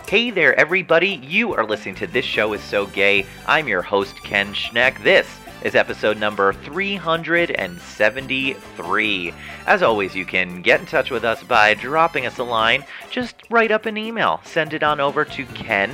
Hey there, everybody. You are listening to This Show Is So Gay. I'm your host, Ken Schneck. This is episode number 373. As always, you can get in touch with us by dropping us a line. Just write up an email. Send it on over to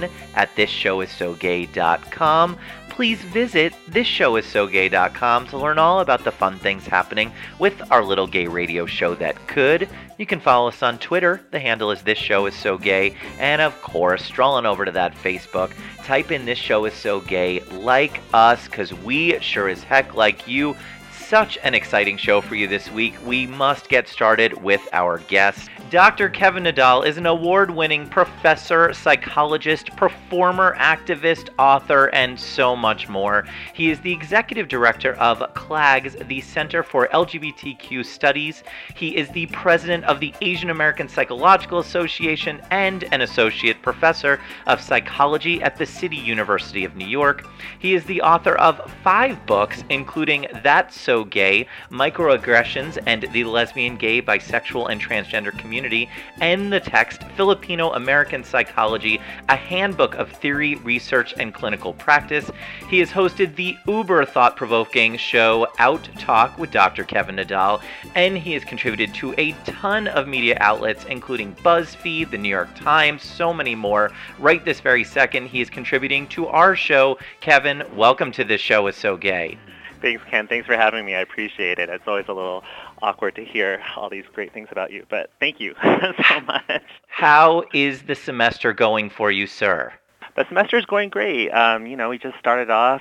ken@thisshowissogay.com. Please visit thisshowissogay.com to learn all about the fun things happening with our little gay radio show that could. You can follow us on Twitter. The handle is This Show Is So Gay. And of course, stroll on over to that Facebook. Type in This Show Is So Gay. Like us, because we sure as heck like you. Such an exciting show for you this week. We must get started with our guest. Dr. Kevin Nadal is an award-winning professor, psychologist, performer, activist, author, and so much more. He is the executive director of CLAGS, the Center for LGBTQ Studies. He is the president of the Asian American Psychological Association and an associate professor of psychology at the City University of New York. He is the author of 5 books, including That's So Gay, Microaggressions and the Lesbian, Gay, Bisexual, and Transgender Community, and the text Filipino American Psychology, a handbook of theory, research, and clinical practice. He has hosted the uber thought-provoking show Out Talk with Dr. Kevin Nadal, and he has contributed to a ton of media outlets, including BuzzFeed, the New York Times, so many more. Right this very second, he is contributing to our show. Kevin, welcome to This Show Is So Gay. Thanks, Ken. Thanks for having me. I appreciate it. It's always a little awkward to hear all these great things about you, but thank you so much. How is the semester going for you, sir? The semester is going great. We just started off.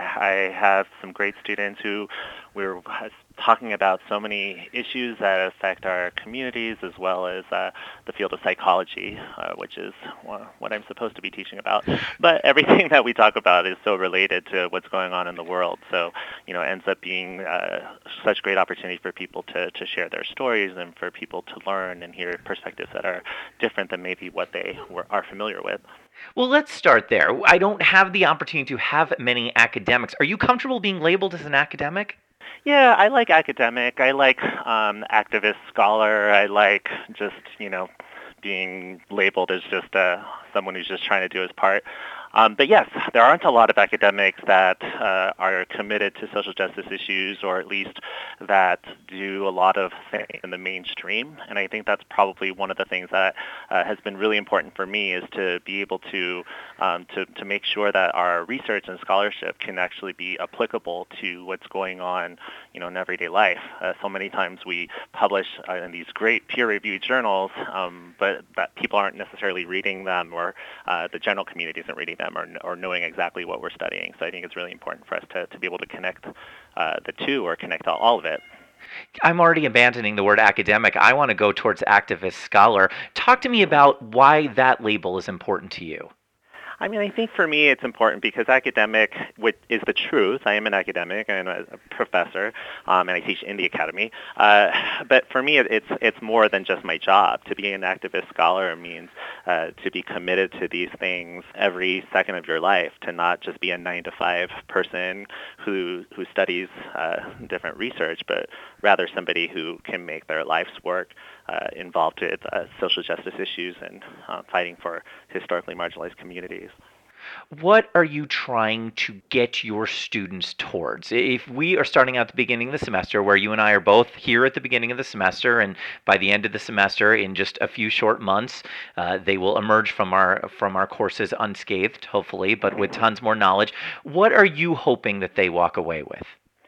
I have some great students who we're talking about so many issues that affect our communities as well as the field of psychology, which is what I'm supposed to be teaching about. But everything that we talk about is so related to what's going on in the world. So, it ends up being such great opportunity for people to share their stories and for people to learn and hear perspectives that are different than maybe what they are familiar with. Well, let's start there. I don't have the opportunity to have many academics. Are you comfortable being labeled as an academic? Yeah, I like academic. I like activist scholar. I like just, being labeled as just someone who's just trying to do his part. But yes, there aren't a lot of academics that are committed to social justice issues, or at least that do a lot of things in the mainstream. And I think that's probably one of the things that has been really important for me, is to be able to make sure that our research and scholarship can actually be applicable to what's going on, in everyday life. So many times we publish in these great peer-reviewed journals, but that people aren't necessarily reading them, or the general community isn't reading them, or knowing exactly what we're studying. So I think it's really important for us to be able to connect the two, or connect all of it. I'm already abandoning the word academic. I want to go towards activist scholar. Talk to me about why that label is important to you. I think for me it's important because academic is the truth. I am an academic. I'm a professor, and I teach in the academy. But for me, it's more than just my job. To be an activist scholar means to be committed to these things every second of your life, to not just be a 9-to-5 person who studies different research, but rather somebody who can make their life's work involved with social justice issues and fighting for historically marginalized communities. What are you trying to get your students towards? If we are starting out at the beginning of the semester, where you and I are both here at the beginning of the semester, and by the end of the semester, in just a few short months, they will emerge from our courses unscathed, hopefully, but with tons more knowledge. What are you hoping that they walk away with?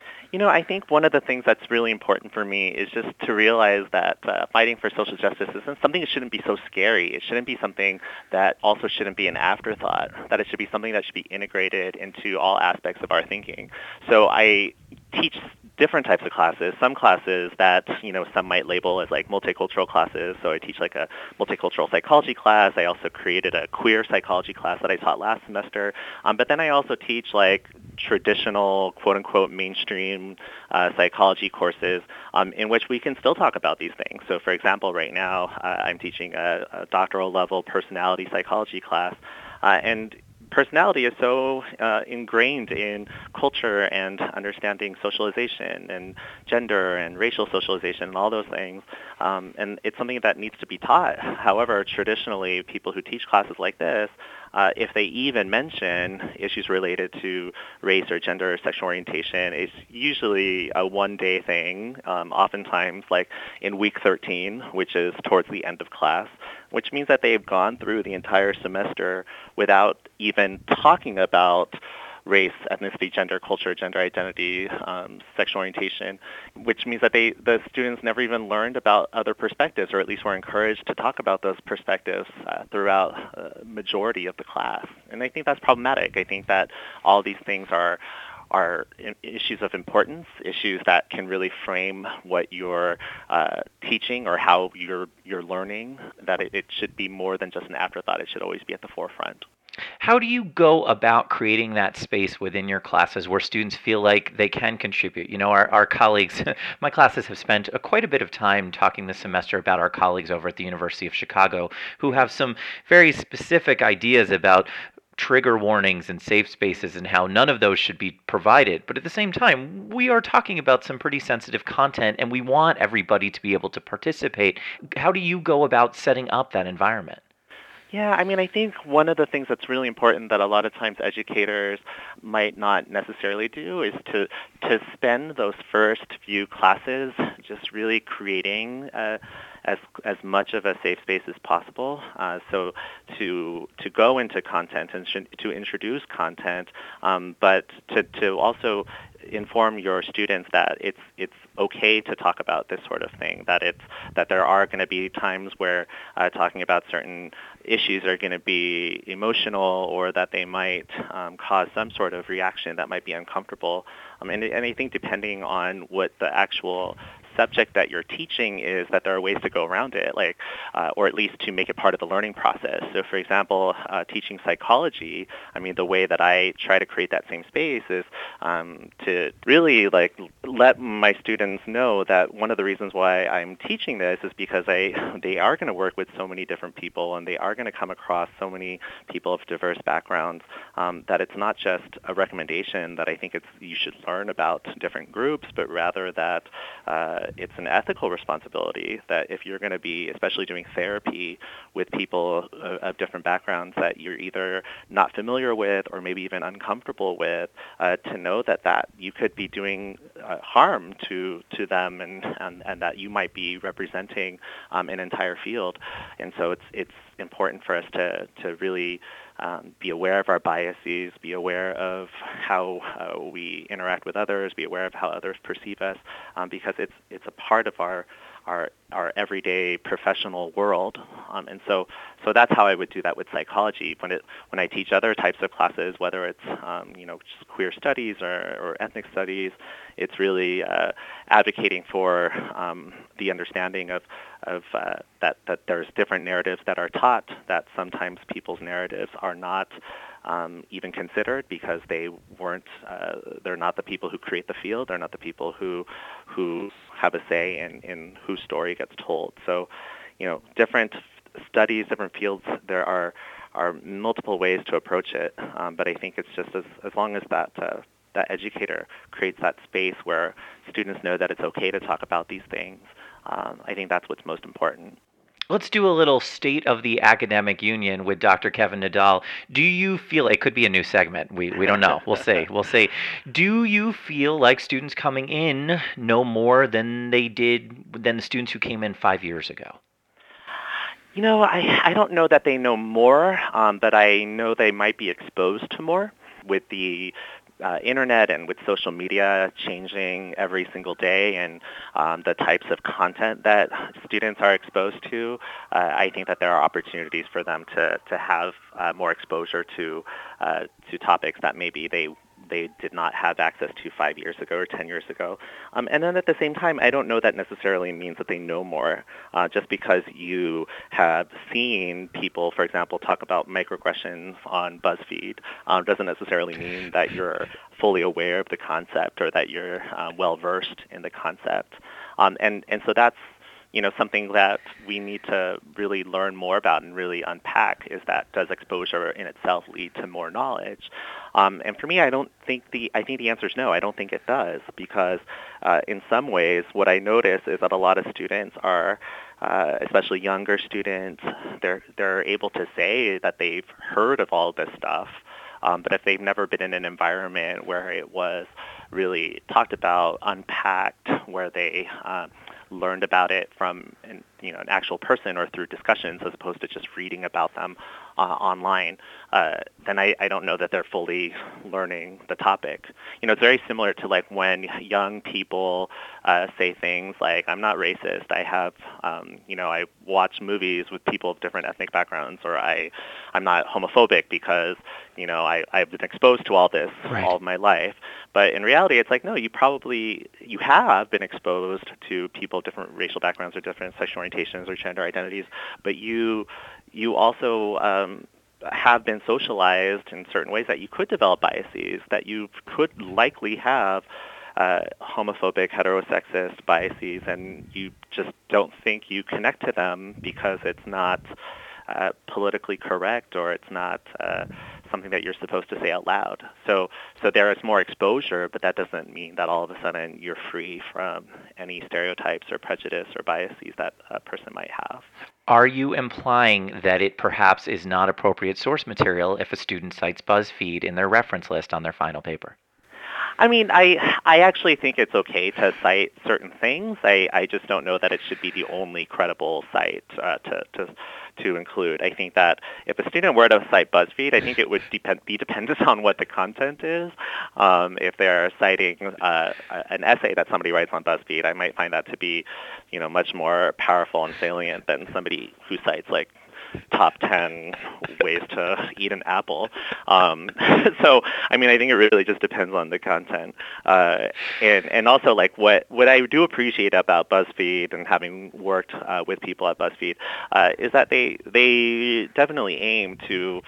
I think one of the things that's really important for me is just to realize that fighting for social justice isn't something that shouldn't be so scary. It shouldn't be something that also shouldn't be an afterthought, that it should be something that should be integrated into all aspects of our thinking. So I teach different types of classes. Some classes that, some might label as like multicultural classes. So I teach like a multicultural psychology class. I also created a queer psychology class that I taught last semester. But then I also teach like traditional, quote-unquote, mainstream psychology courses in which we can still talk about these things. So for example, right now I'm teaching a doctoral level personality psychology class. And personality is so ingrained in culture and understanding socialization and gender and racial socialization and all those things. And it's something that needs to be taught. However, traditionally, people who teach classes like this, if they even mention issues related to race or gender or sexual orientation, it's usually a one-day thing, oftentimes like in week 13, which is towards the end of class, which means that they've gone through the entire semester without even talking about race, ethnicity, gender, culture, gender identity, sexual orientation, which means that the students never even learned about other perspectives, or at least were encouraged to talk about those perspectives throughout the majority of the class. And I think that's problematic. I think that all these things are issues of importance, issues that can really frame what you're teaching or how you're learning, that it should be more than just an afterthought. It should always be at the forefront. How do you go about creating that space within your classes where students feel like they can contribute? You know, our colleagues, my classes have spent quite a bit of time talking this semester about our colleagues over at the University of Chicago who have some very specific ideas about trigger warnings and safe spaces and how none of those should be provided. But at the same time, we are talking about some pretty sensitive content and we want everybody to be able to participate. How do you go about setting up that environment? Yeah, I mean, I think one of the things that's really important that a lot of times educators might not necessarily do is to spend those first few classes just really creating as much of a safe space as possible. So to go into content and to introduce content, but to also inform your students that it's okay to talk about this sort of thing, that there are going to be times where talking about certain issues are going to be emotional, or that they might cause some sort of reaction that might be uncomfortable. And I think depending on what the actual subject that you're teaching is, that there are ways to go around it, like, or at least to make it part of the learning process. So, for example, teaching psychology, I mean, the way that I try to create that same space is to really let my students know that one of the reasons why I'm teaching this is because they are going to work with so many different people, and they are going to come across so many people of diverse backgrounds, that it's not just a recommendation that I think you should learn about different groups, but rather that it's an ethical responsibility that if you're going to be, especially doing therapy with people of different backgrounds that you're either not familiar with or maybe even uncomfortable with, to know that you could be doing harm to them, and that you might be representing an entire field. And so it's important for us to really be aware of our biases, be aware of how we interact with others, be aware of how others perceive us, because it's a part of our everyday professional world. And so that's how I would do that with psychology. When I teach other types of classes, whether it's just queer studies or ethnic studies, it's really advocating for the understanding of that there's different narratives that are taught, that sometimes people's narratives are not even considered because they're not the people who create the field, they're not the people who have a say in whose story gets told. So, different studies, different fields, there are multiple ways to approach it, but I think it's just as long as that educator creates that space where students know that it's okay to talk about these things, I think that's what's most important. Let's do a little State of the Academic Union with Dr. Kevin Nadal. Do you feel, it could be a new segment, we don't know, we'll see. Do you feel like students coming in know more than the students who came in 5 years ago? I don't know that they know more, but I know they might be exposed to more with the internet and with social media changing every single day, and the types of content that students are exposed to. I think that there are opportunities for them to have more exposure to topics that maybe they did not have access to 5 years ago or 10 years ago. And then at the same time, I don't know that necessarily means that they know more. Just because you have seen people, for example, talk about microaggressions on BuzzFeed doesn't necessarily mean that you're fully aware of the concept or that you're well-versed in the concept. And so something that we need to really learn more about and really unpack is that does exposure in itself lead to more knowledge? And for me, I think the answer is no. I don't think it does, because in some ways, what I notice is that a lot of students are, especially younger students, they're able to say that they've heard of all this stuff, but if they've never been in an environment where it was really talked about, unpacked, where they learned about it from an actual person or through discussions as opposed to just reading about them online, then I don't know that they're fully learning the topic. It's very similar to like when young people say things like, I'm not racist, I have, I watch movies with people of different ethnic backgrounds, or I'm not homophobic because, I've been exposed to all this all of my life. But in reality, it's like, no, you have been exposed to people of different racial backgrounds or different sexual orientations or gender identities, but you also have been socialized in certain ways that you could develop biases, that you could likely have homophobic, heterosexist biases, and you just don't think you connect to them because it's not politically correct, or it's not something that you're supposed to say out loud. So there is more exposure, but that doesn't mean that all of a sudden you're free from any stereotypes or prejudice or biases that a person might have. Are you implying that it perhaps is not appropriate source material if a student cites BuzzFeed in their reference list on their final paper? I mean, I actually think it's okay to cite certain things. I just don't know that it should be the only credible site to include. I think that if a student were to cite BuzzFeed, I think it would be dependent on what the content is. If they're citing an essay that somebody writes on BuzzFeed, I might find that to be, much more powerful and salient than somebody who cites like top 10 ways to eat an apple. So, I mean, I think it really just depends on the content. And also, like, what I do appreciate about BuzzFeed and having worked with people at BuzzFeed is that they definitely aim to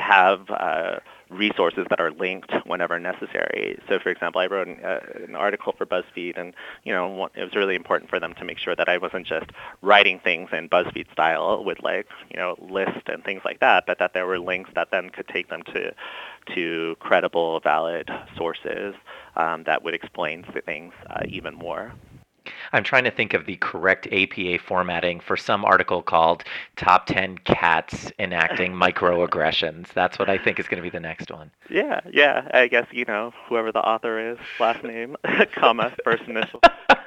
have resources that are linked whenever necessary. So, for example, I wrote an article for BuzzFeed, and it was really important for them to make sure that I wasn't just writing things in BuzzFeed style with lists and things like that, but that there were links that then could take them to credible, valid sources that would explain things even more. I'm trying to think of the correct APA formatting for some article called Top 10 Cats Enacting Microaggressions. That's what I think is going to be the next one. Yeah. I guess, whoever the author is, last name, comma, first initial.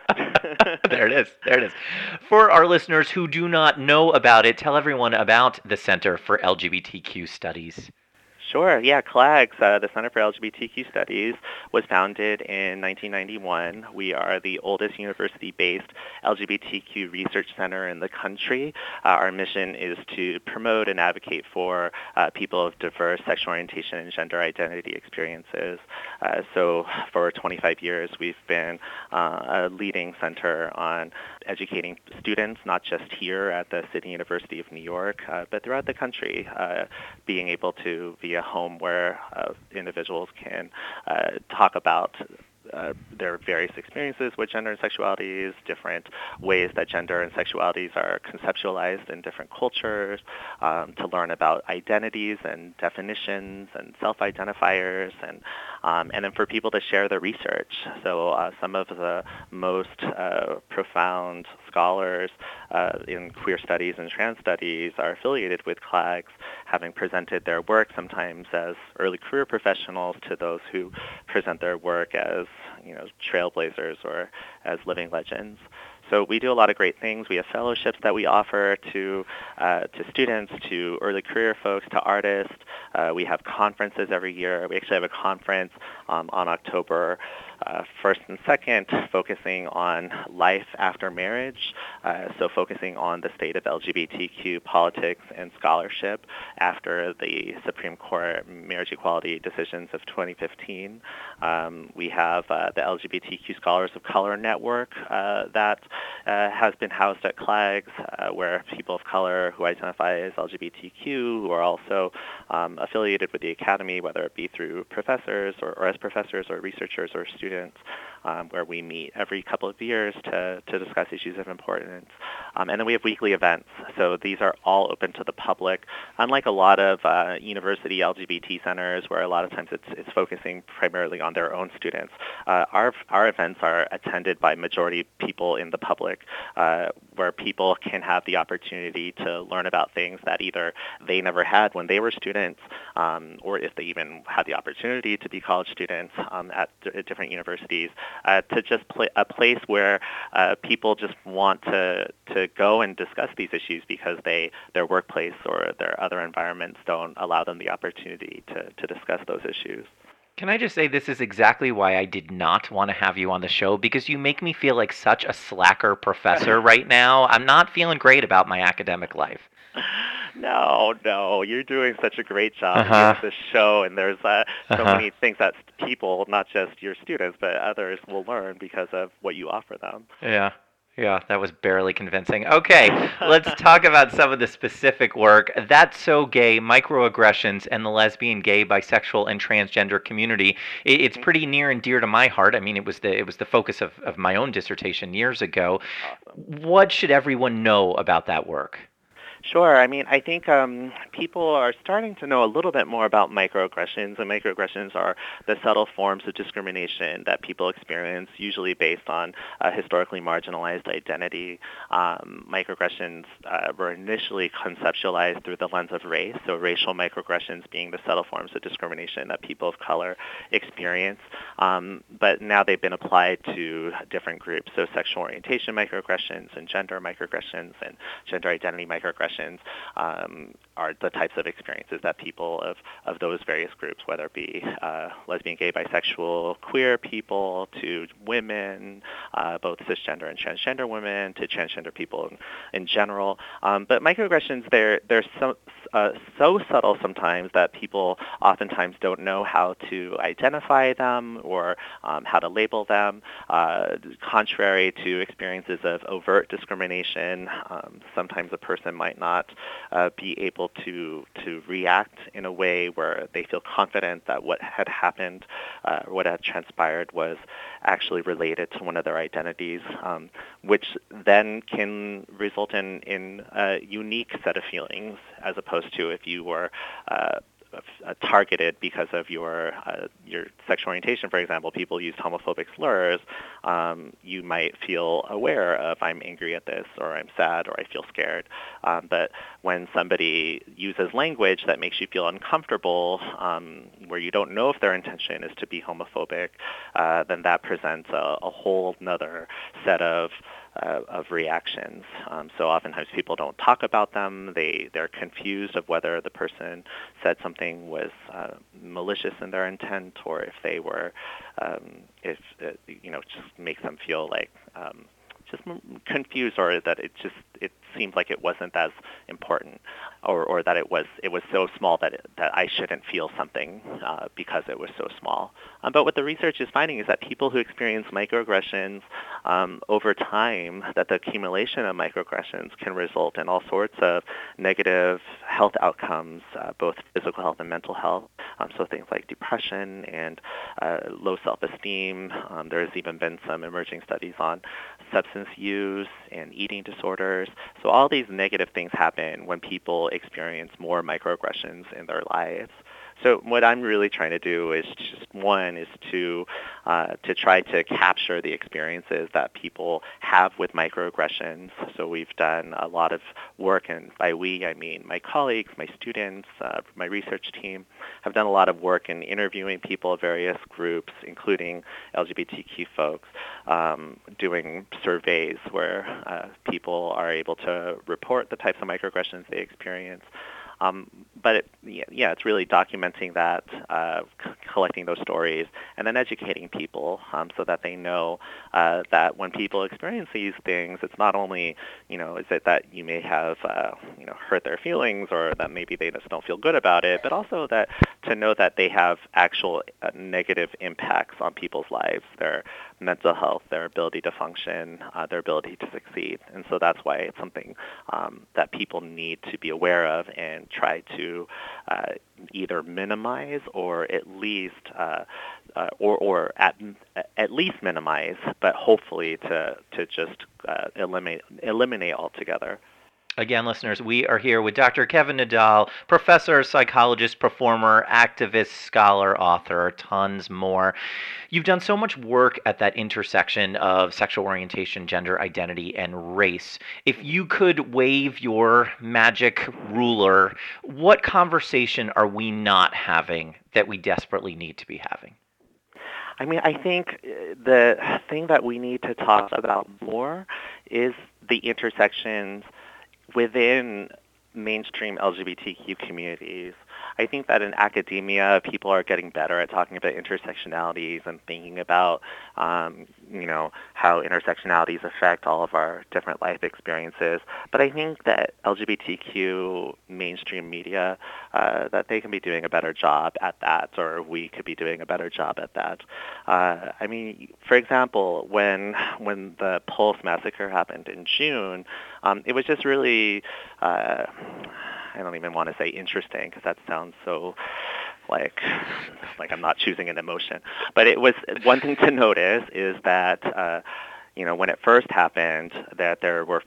There it is. For our listeners who do not know about it, tell everyone about the Center for LGBTQ Studies. Sure. Yeah, CLAGS, the Center for LGBTQ Studies, was founded in 1991. We are the oldest university-based LGBTQ research center in the country. Our mission is to promote and advocate for people of diverse sexual orientation and gender identity experiences. So for 25 years, we've been a leading center on educating students, not just here at the Sydney University of New York, but throughout the country, being able to be a home where individuals can talk about their various experiences with gender and sexualities, different ways that gender and sexualities are conceptualized in different cultures, to learn about identities and definitions and self-identifiers, and then for people to share their research. So some of the most profound scholars in queer studies and trans studies are affiliated with CLAGS, having presented their work sometimes as early career professionals to those who present their work as trailblazers or as living legends. So we do a lot of great things. We have fellowships that we offer to students, to early career folks, to artists. We have conferences every year. We actually have a conference on October 1st and 2nd, focusing on life after marriage, so focusing on the state of LGBTQ politics and scholarship after the Supreme Court marriage equality decisions of 2015. We have the LGBTQ Scholars of Color Network that has been housed at CLAGS, where people of color who identify as LGBTQ, who are also affiliated with the Academy, whether it be through professors or as professors or researchers or students, where we meet every couple of years to discuss issues of importance. And then we have weekly events. So these are all open to the public. Unlike a lot of university LGBT centers where a lot of times it's focusing primarily on their own students, our events are attended by majority people in the public, where people can have the opportunity to learn about things that either they never had when they were students, or if they even had the opportunity to be college students at different universities, to just a place where people just want to go and discuss these issues because their workplace or their other environments don't allow them the opportunity to discuss those issues. Can I just say this is exactly why I did not want to have you on the show, because you make me feel like such a slacker professor right now. I'm not feeling great about my academic life. No, you're doing such a great job with this show, and there's so many things that people, not just your students, but others will learn because of what you offer them. Yeah, that was barely convincing. Okay, let's talk about some of the specific work. That's So Gay, Microaggressions, and the Lesbian, Gay, Bisexual, and Transgender Community. It's pretty near and dear to my heart. I mean, it was the focus of my own dissertation years ago. Awesome. What should everyone know about that work? Sure. I mean, I think people are starting to know a little bit more about microaggressions, and microaggressions are the subtle forms of discrimination that people experience, usually based on historically marginalized identity. Microaggressions were initially conceptualized through the lens of race, so racial microaggressions being the subtle forms of discrimination that people of color experience. But now they've been applied to different groups, so sexual orientation microaggressions and gender identity microaggressions are the types of experiences that people of those various groups, whether it be lesbian, gay, bisexual, queer people, to women, both cisgender and transgender women, to transgender people in general. But microaggressions, they're so subtle sometimes that people oftentimes don't know how to identify them or how to label them. Contrary to experiences of overt discrimination, sometimes a person might not be able to react in a way where they feel confident that what had happened, what had transpired was actually related to one of their identities, which then can result in a unique set of feelings as opposed to if you were targeted because of your sexual orientation. For example, people used homophobic slurs. You might feel aware of, I'm angry at this, or I'm sad, or I feel scared. But when somebody uses language that makes you feel uncomfortable, where you don't know if their intention is to be homophobic, then that presents a whole nother set of reactions. So oftentimes people don't talk about them. They're confused of whether the person said something was malicious in their intent, or if they were, just makes them feel like just confused, or that it seemed like it wasn't as important, or that it was so small that I shouldn't feel something because it was so small. But what the research is finding is that people who experience microaggressions over time, that the accumulation of microaggressions can result in all sorts of negative health outcomes, both physical health and mental health. So things like depression and low self-esteem. There's even been some emerging studies on substance use and eating disorders. So all these negative things happen when people experience more microaggressions in their lives. So what I'm really trying to do is to try to capture the experiences that people have with microaggressions. So we've done a lot of work, and by we I mean my colleagues, my students, my research team have done a lot of work in interviewing people of various groups, including LGBTQ folks, doing surveys where people are able to report the types of microaggressions they experience. But it's really documenting that, collecting those stories, and then educating people so that they know that when people experience these things, it's not only, is it that you may have, hurt their feelings, or that maybe they just don't feel good about it, but also that to know that they have actual negative impacts on people's lives, their mental health, their ability to function, their ability to succeed. And so that's why it's something that people need to be aware of and try to either minimize or at least or at least minimize, but hopefully to just eliminate altogether. Again, listeners, we are here with Dr. Kevin Nadal, professor, psychologist, performer, activist, scholar, author, tons more. You've done so much work at that intersection of sexual orientation, gender identity, and race. If you could wave your magic ruler, what conversation are we not having that we desperately need to be having? I mean, I think the thing that we need to talk about more is the intersections within mainstream LGBTQ communities. I think that in academia, people are getting better at talking about intersectionalities and thinking about, how intersectionalities affect all of our different life experiences. But I think that LGBTQ mainstream media, that they can be doing a better job at that, or we could be doing a better job at that. I mean, for example, when the Pulse massacre happened in June, it was just really I don't even want to say interesting because that sounds so like I'm not choosing an emotion. But it was one thing to notice is that when it first happened, that there were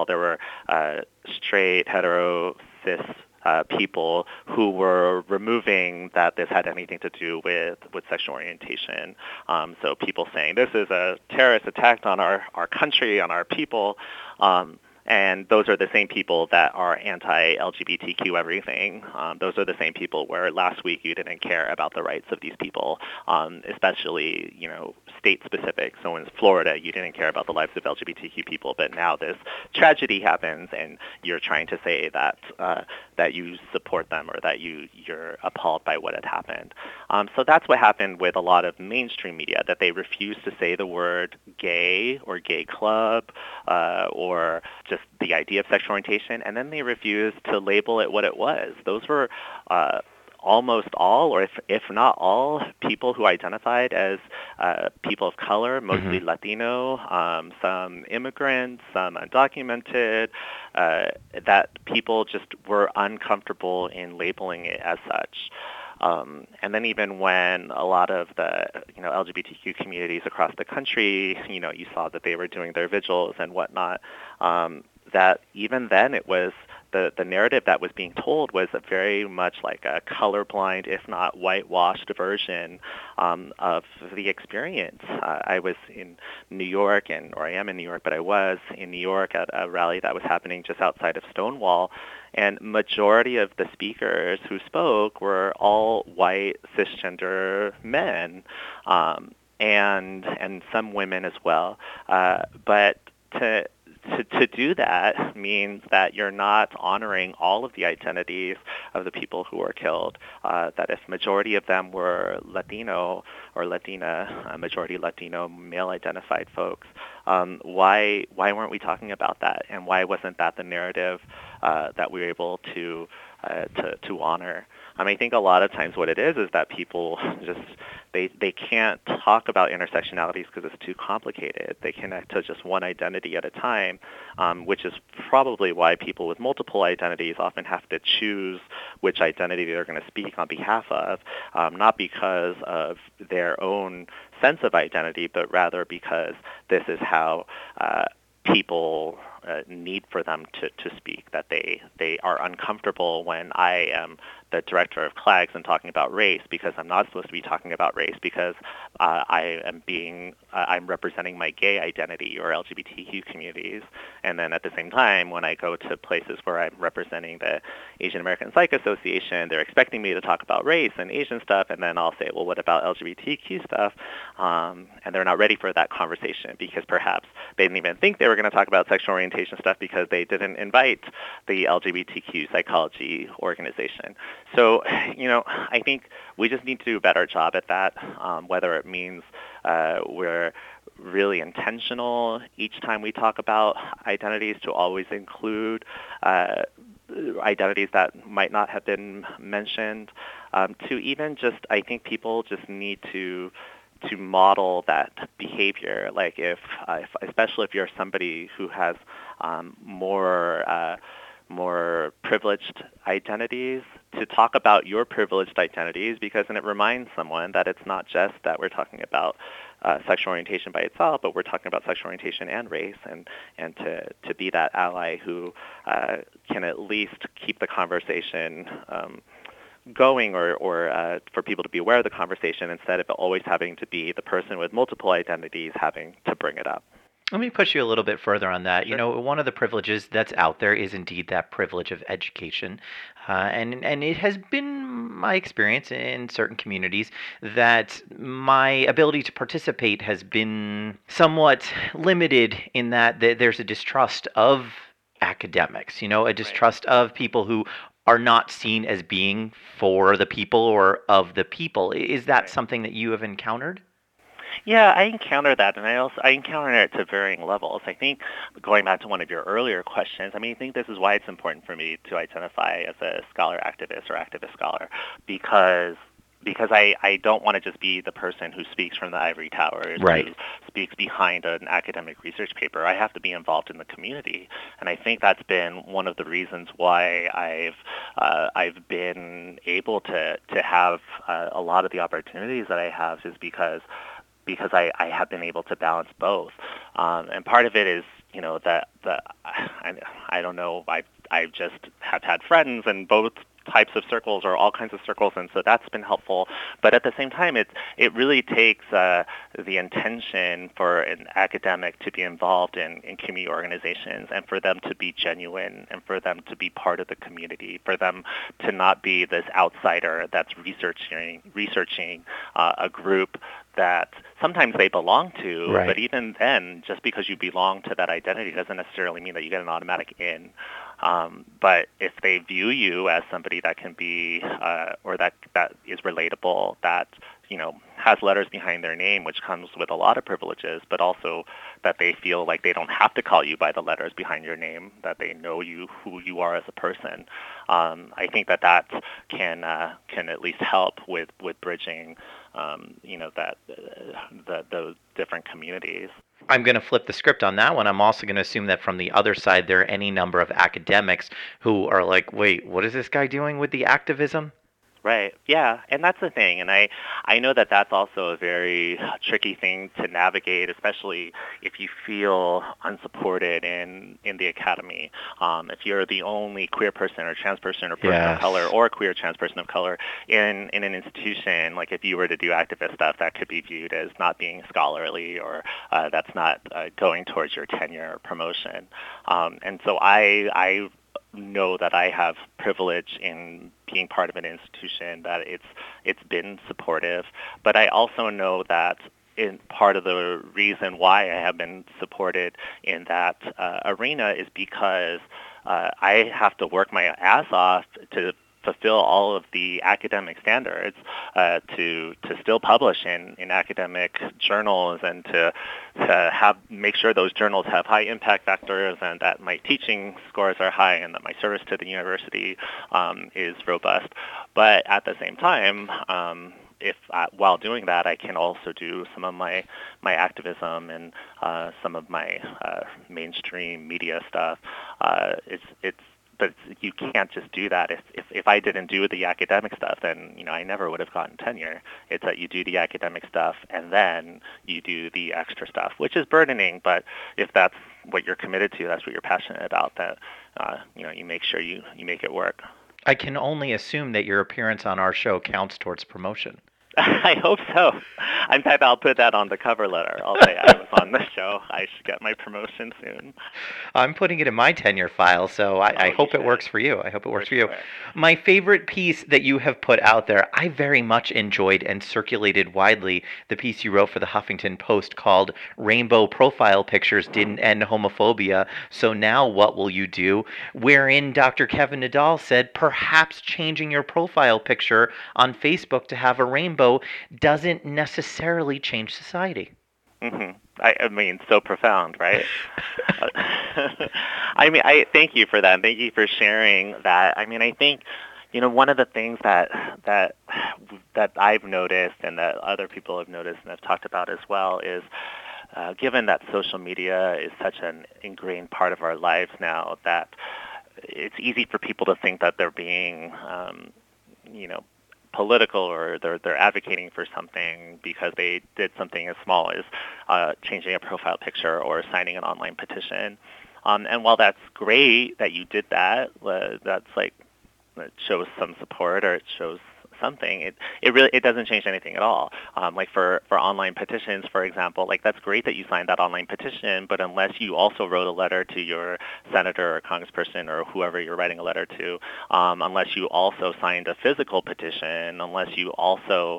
straight, hetero, cis people who were removing that this had anything to do with sexual orientation. So people saying this is a terrorist attack on our country, on our people. And those are the same people that are anti-LGBTQ everything. Those are the same people where last week you didn't care about the rights of these people, especially, state-specific. So in Florida, you didn't care about the lives of LGBTQ people, but now this tragedy happens and you're trying to say that that you support them or that you're appalled by what had happened. So that's what happened with a lot of mainstream media, that they refused to say the word gay or gay club or just the idea of sexual orientation, and then they refused to label it what it was. Those were almost all, or if not all, people who identified as people of color, mostly Latino, some immigrants, some undocumented, that people just were uncomfortable in labeling it as such. And then even when a lot of the LGBTQ communities across the country, you saw that they were doing their vigils and whatnot, that even then it was the narrative that was being told was very much like a colorblind, if not whitewashed version of the experience. I was in New York, or I am in New York, but I was in New York at a rally that was happening just outside of Stonewall, and majority of the speakers who spoke were all white cisgender men, and some women as well. But to do that means that you're not honoring all of the identities of the people who were killed. That if majority of them were Latino or Latina, majority Latino male-identified folks, why weren't we talking about that? And why wasn't that the narrative that we were able to honor? I think a lot of times what it is that people just they can't talk about intersectionalities because it's too complicated. They connect to just one identity at a time, which is probably why people with multiple identities often have to choose which identity they're going to speak on behalf of, not because of their own sense of identity, but rather because this is how people need for them to speak, that they are uncomfortable when I am the director of CLAGS and talking about race because I'm not supposed to be talking about race because I'm representing my gay identity or LGBTQ communities. And then at the same time, when I go to places where I'm representing the Asian American Psych Association, they're expecting me to talk about race and Asian stuff, and then I'll say, well, what about LGBTQ stuff? And they're not ready for that conversation because perhaps they didn't even think they were going to talk about sexual orientation stuff because they didn't invite the LGBTQ psychology organization. So, I think we just need to do a better job at that, whether it means we're really intentional each time we talk about identities to always include identities that might not have been mentioned, to even just, I think people just need to model that behavior. Like if especially if you're somebody who has more privileged identities, to talk about your privileged identities, because then it reminds someone that it's not just that we're talking about sexual orientation by itself, but we're talking about sexual orientation and race, and to be that ally who can at least keep the conversation going, or for people to be aware of the conversation instead of always having to be the person with multiple identities having to bring it up. Let me push you a little bit further on that. Sure. You know, one of the privileges that's out there is indeed that privilege of education. And it has been my experience in certain communities that my ability to participate has been somewhat limited in that there's a distrust of academics, you know, a distrust of people who are not seen as being for the people or of the people. Is that something that you have encountered? Yeah, I encounter that, and I encounter it to varying levels. I think, going back to one of your earlier questions, I think this is why it's important for me to identify as a scholar activist or activist scholar, because I don't want to just be the person who speaks from the ivory towers, right, who speaks behind an academic research paper. I have to be involved in the community, and I think that's been one of the reasons why I've been able to have a lot of the opportunities that I have, is because I have been able to balance both. And part of it is, you know, that I don't know, I just have had friends in both types of circles, or all kinds of circles, and so that's been helpful. But at the same time, it really takes the intention for an academic to be involved in community organizations, and for them to be genuine, and for them to be part of the community, for them to not be this outsider that's researching a group that sometimes they belong to, right. But even then, just because you belong to that identity doesn't necessarily mean that you get an automatic in. But if they view you as somebody that can be, or that is relatable, that, you know, has letters behind their name, which comes with a lot of privileges, but also that they feel like they don't have to call you by the letters behind your name, that they know you, who you are as a person. I think that can at least help with bridging, you know, those different communities. I'm going to flip the script on that one. I'm also going to assume that from the other side, there are any number of academics who are like, wait, what is this guy doing with the activism? Right. Yeah, and that's the thing, and I know that that's also a very tricky thing to navigate, especially if you feel unsupported in the academy. If you're the only queer person or trans person or person of color, or queer trans person of color in an institution, like if you were to do activist stuff, that could be viewed as not being scholarly, or that's not going towards your tenure or promotion. And so I know that I have privilege in being part of an institution, that it's been supportive, but I also know that in part of the reason why I have been supported in that arena is because I have to work my ass off to fulfill all of the academic standards, to still publish in academic journals, and to make sure those journals have high impact factors, and that my teaching scores are high, and that my service to the university is robust. But at the same time, while doing that, I can also do some of my activism and some of my mainstream media stuff. But you can't just do that. If I didn't do the academic stuff, then, you know, I never would have gotten tenure. It's that you do the academic stuff and then you do the extra stuff, which is burdening. But if that's what you're committed to, that's what you're passionate about, that you know, you make sure you make it work. I can only assume that your appearance on our show counts towards promotion. I hope so. In fact, I'll put that on the cover letter. I'll say I was on the show. I should get my promotion soon. I'm putting it in my tenure file, so I hope it works for you. I hope it works for you. My favorite piece that you have put out there, I very much enjoyed and circulated widely the piece you wrote for the Huffington Post called "Rainbow Profile Pictures Didn't End Homophobia, So Now What Will You Do?" wherein Dr. Kevin Nadal said perhaps changing your profile picture on Facebook to have a rainbow doesn't necessarily change society. Mm-hmm. I mean, so profound, right? I thank you for that. Thank you for sharing that. I mean, I think, One of the things that I've noticed and that other people have noticed and have talked about as well is given that social media is such an ingrained part of our lives now that it's easy for people to think that they're being, political or they're advocating for something because they did something as small as changing a profile picture or signing an online petition. And while that's great that you did that, that's like it shows some support or it shows something. It doesn't change anything at all. Like for online petitions, for example, like that's great that you signed that online petition, but unless you also wrote a letter to your senator or congressperson or whoever you're writing a letter to, unless you also signed a physical petition, unless you also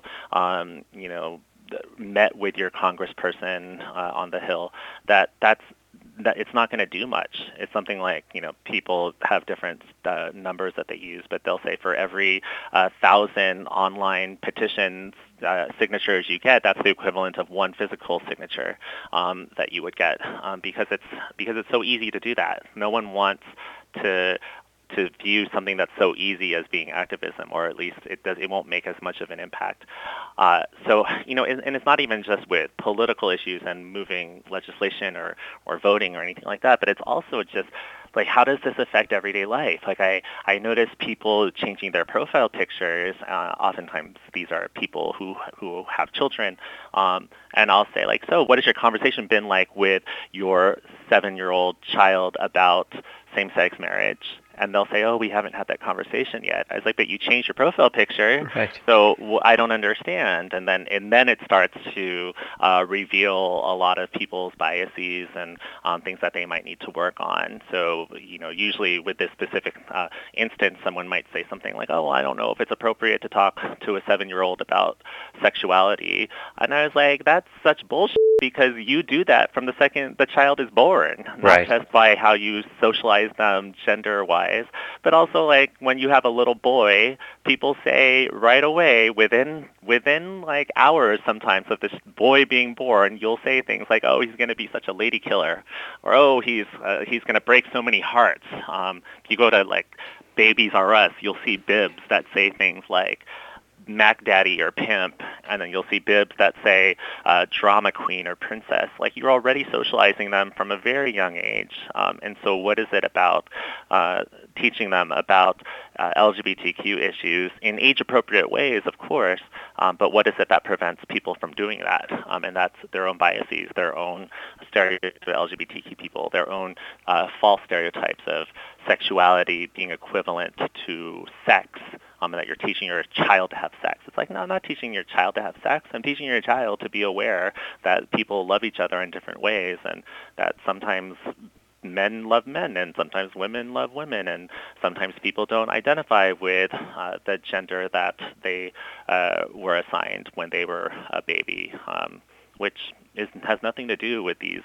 met with your congressperson on the Hill, that it's not going to do much. It's something like, people have different numbers that they use, but they'll say for every 1,000 online petitions signatures you get, that's the equivalent of one physical signature that you would get because it's so easy to do that. No one wants to view something that's so easy as being activism, or at least it won't make as much of an impact. So and it's not even just with political issues and moving legislation or voting or anything like that, but it's also just like, how does this affect everyday life? Like I notice people changing their profile pictures. Oftentimes these are people who have children, and I'll say like, so what has your conversation been like with your 7-year-old child about same-sex marriage? And they'll say, oh, we haven't had that conversation yet. I was like, but you changed your profile picture, right. So I don't understand. And then it starts to reveal a lot of people's biases and things that they might need to work on. So, usually with this specific instance, someone might say something like, oh, I don't know if it's appropriate to talk to a 7-year-old about sexuality. And I was like, that's such bullshit, because you do that from the second the child is born, right. Not just by how you socialize them gender-wise, but also like when you have a little boy, people say right away within like hours sometimes of this boy being born, you'll say things like, oh, he's going to be such a lady killer, or oh, he's going to break so many hearts. If you go to like Babies R Us, you'll see bibs that say things like Mac Daddy or pimp, and then you'll see bibs that say drama queen or princess. Like, you're already socializing them from a very young age. And so what is it about teaching them about LGBTQ issues in age-appropriate ways, of course, but what is it that prevents people from doing that? And that's their own biases, their own stereotypes of LGBTQ people, their own false stereotypes of sexuality being equivalent to sex, and that you're teaching your child to have sex. It's like, no, I'm not teaching your child to have sex. I'm teaching your child to be aware that people love each other in different ways, and that sometimes men love men, and sometimes women love women, and sometimes people don't identify with the gender that they were assigned when they were a baby, which has nothing to do with these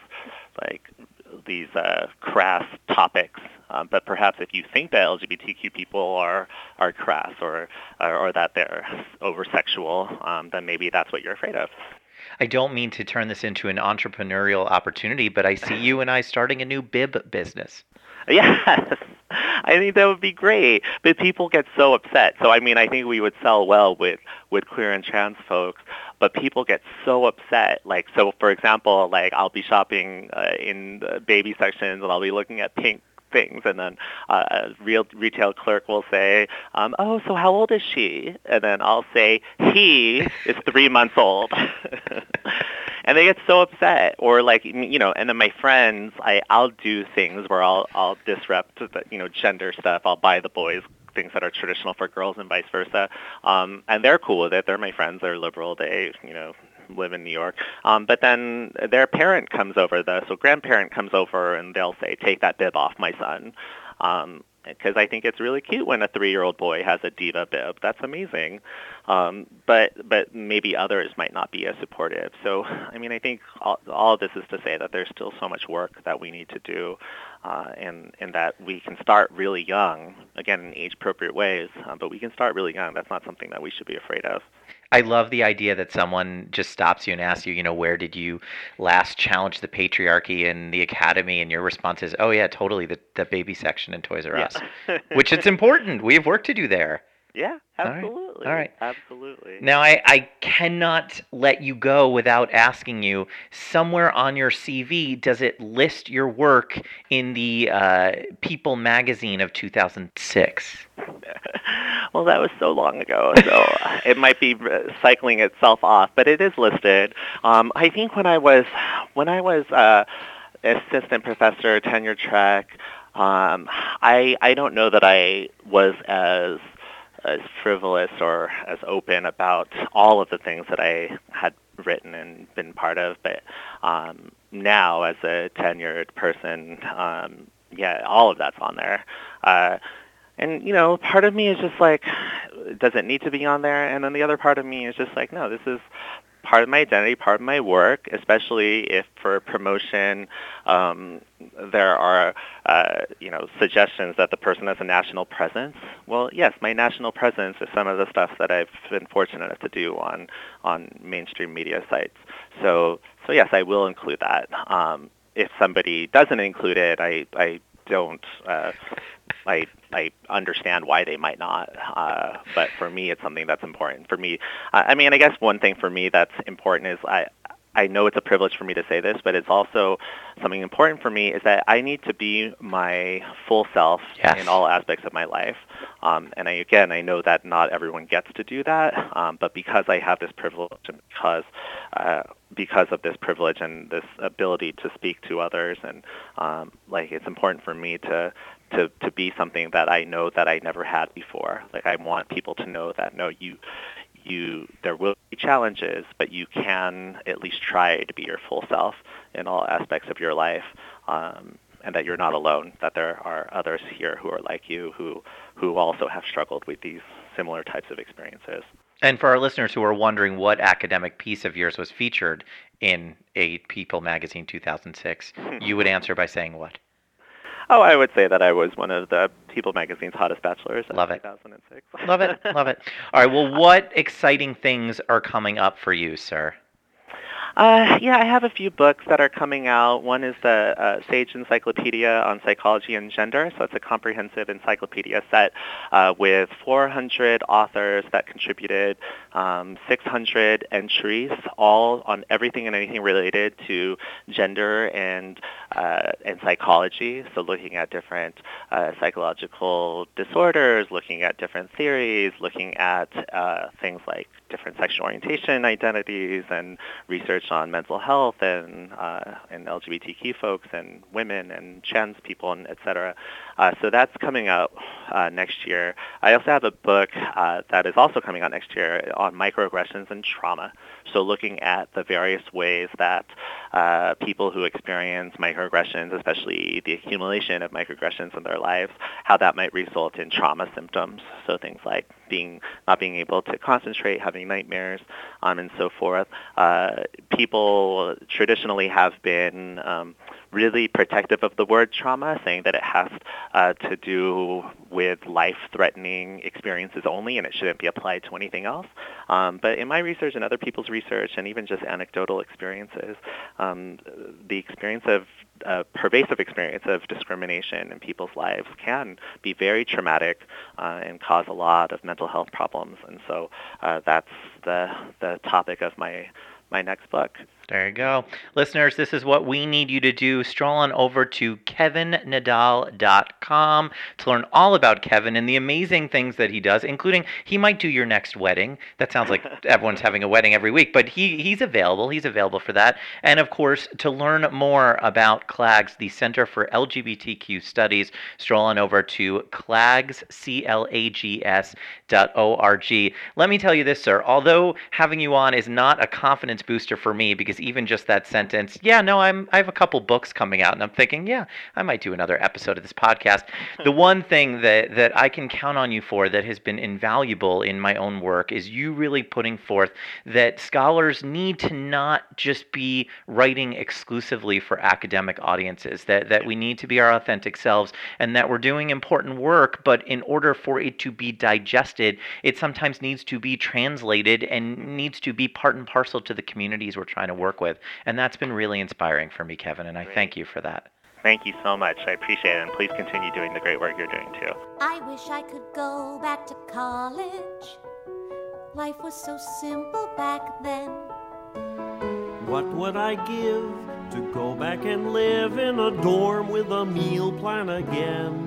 crass topics. But perhaps if you think that LGBTQ people are crass or that they're over-sexual, then maybe that's what you're afraid of. I don't mean to turn this into an entrepreneurial opportunity, but I see you and I starting a new bib business. Yes, I think that would be great. But people get so upset. So, I mean, I think we would sell well with queer and trans folks, but people get so upset. Like, so for example, like I'll be shopping in the baby sections and I'll be looking at pink things, and then a real retail clerk will say, oh, so how old is she? And then I'll say, he is 3 months old. And they get so upset. Or like, and then my friends, I'll do things where I'll disrupt the, gender stuff. I'll buy the boys things that are traditional for girls and vice versa. And they're cool with it. They're my friends. They're liberal. They, live in New York. But then their parent comes over, so grandparent comes over, and they'll say, take that bib off my son. Because I think it's really cute when a 3-year-old boy has a diva bib. That's amazing. But maybe others might not be as supportive. So, I mean, I think all of this is to say that there's still so much work that we need to do, and that we can start really young, again, in age-appropriate ways, but we can start really young. That's not something that we should be afraid of. I love the idea that someone just stops you and asks you, where did you last challenge the patriarchy in the academy? And your response is, oh, yeah, totally, the baby section in Toys R Us, which it's important. We have work to do there. Yeah, absolutely. All right. Absolutely. Now, I cannot let you go without asking you, somewhere on your CV, does it list your work in the People magazine of 2006? Well, that was so long ago, so it might be cycling itself off, but it is listed. I think when I was assistant professor, tenure track, I don't know that I was as frivolous or as open about all of the things that I had written and been part of, but now as a tenured person, yeah, all of that's on there. And part of me is just like, does it need to be on there? And then the other part of me is just like, no, this is part of my identity, part of my work, especially if for promotion there are suggestions that the person has a national presence. Well, yes, my national presence is some of the stuff that I've been fortunate enough to do on mainstream media sites. So yes, I will include that. If somebody doesn't include it, I don't. I understand why they might not, but for me, it's something that's important. For me, I mean, I guess one thing for me that's important is I know it's a privilege for me to say this, but it's also something important for me is that I need to be my full self in all aspects of my life. And I know that not everyone gets to do that, but because I have this privilege and because of this privilege and this ability to speak to others, and it's important for me to be something that I know that I never had before. Like, I want people to know that there will be challenges, but you can at least try to be your full self in all aspects of your life, and that you're not alone, that there are others here who are like you, who also have struggled with these similar types of experiences. And for our listeners who are wondering what academic piece of yours was featured in a People magazine 2006, you would answer by saying what? Oh, I would say that I was one of the People magazine's hottest bachelors in 2006. Love it. All right, well, what exciting things are coming up for you, sir? Yeah, I have a few books that are coming out. One is the Sage Encyclopedia on Psychology and Gender. So it's a comprehensive encyclopedia set with 400 authors that contributed 600 entries, all on everything and anything related to gender and psychology. So looking at different psychological disorders, looking at different theories, looking at things like different sexual orientation identities, and research on mental health and LGBTQ folks and women and trans people, and et cetera. So that's coming out next year. I also have a book that is also coming out next year on microaggressions and trauma. So looking at the various ways that people who experience microaggressions, especially the accumulation of microaggressions in their lives, how that might result in trauma symptoms. So things like not being able to concentrate, having nightmares, and so forth. People traditionally have been really protective of the word trauma, saying that it has to do with life-threatening experiences only, and it shouldn't be applied to anything else. But in my research and other people's research, and even just anecdotal experiences, the experience of pervasive experience of discrimination in people's lives can be very traumatic and cause a lot of mental health problems. And so that's the topic of my next book. There you go. Listeners, this is what we need you to do. Stroll on over to kevinnadal.com to learn all about Kevin and the amazing things that he does, including he might do your next wedding. That sounds like everyone's having a wedding every week, but he's available. He's available for that. And, of course, to learn more about CLAGS, the Center for LGBTQ Studies, stroll on over to CLAGS, CLAGS.org. Let me tell you this, sir. Although having you on is not a confidence booster for me, because even just that sentence, I have a couple books coming out, and I'm thinking, I might do another episode of this podcast. The one thing that I can count on you for that has been invaluable in my own work is you really putting forth that scholars need to not just be writing exclusively for academic audiences, that we need to be our authentic selves, and that we're doing important work, but in order for it to be digested, it sometimes needs to be translated and needs to be part and parcel to the communities we're trying to work with. And that's been really inspiring for me, Kevin, and I thank you for that. Thank you so much. I appreciate it, and please continue doing the great work you're doing, too. I wish I could go back to college. Life was so simple back then. What would I give to go back and live in a dorm with a meal plan again?